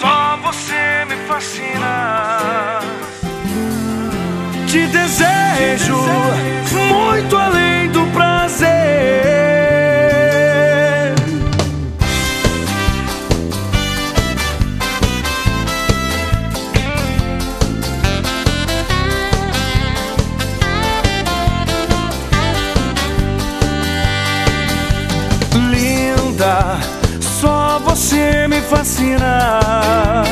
Só você me fascina. Te desejo muito além do prazer. Linda, só você me fascina.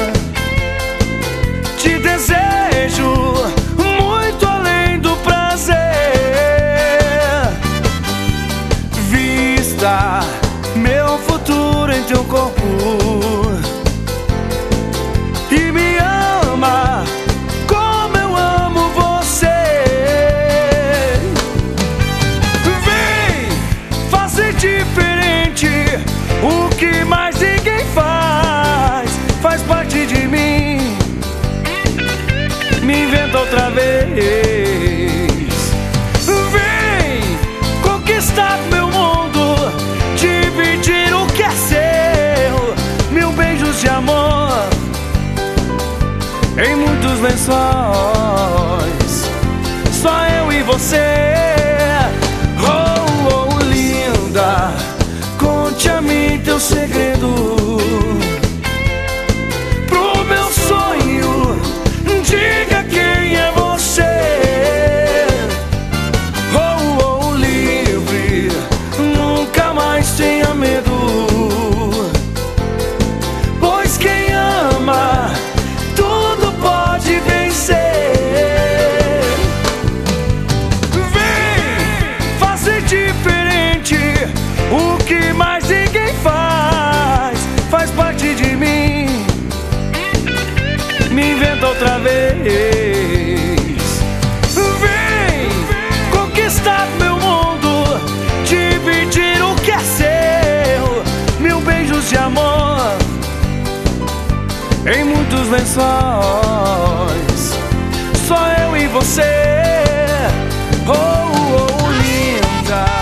Te desejo muito além do prazer. Vista meu futuro em teu corpo e me ama como eu amo você. Vem fazer diferente o que mais ninguém faz. Faz parte de mim. Me inventa outra vez. Vem conquistar meu mundo, dividir o que é seu. Mil beijos de amor em muitos lençóis. Só eu e você. Oh, oh, linda, conte a mim teu segredo. Pro meu sonho, diga quem é você. Oh, oh, livre, nunca mais tenha medo, pois quem ama tudo pode vencer. Vem fazer diferente o que mais ninguém faz. Faz parte de mim. Me inventa outra vez. Vem conquistar meu mundo, dividir o que é seu. Mil beijos de amor em muitos lençóis. Só eu e você. Oh, oh, linda.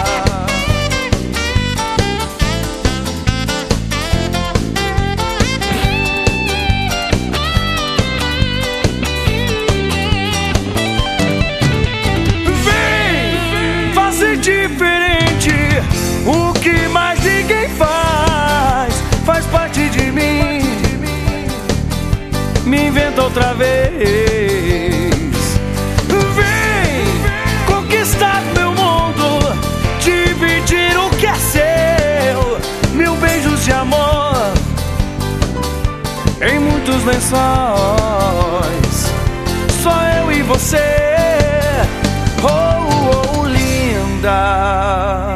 Diferente, o que mais ninguém faz. Faz parte de mim. Me inventa outra vez. Vem conquistar meu mundo, dividir o que é seu. Mil beijos de amor em muitos lençóis. Só eu e você. Oh, oh, linda.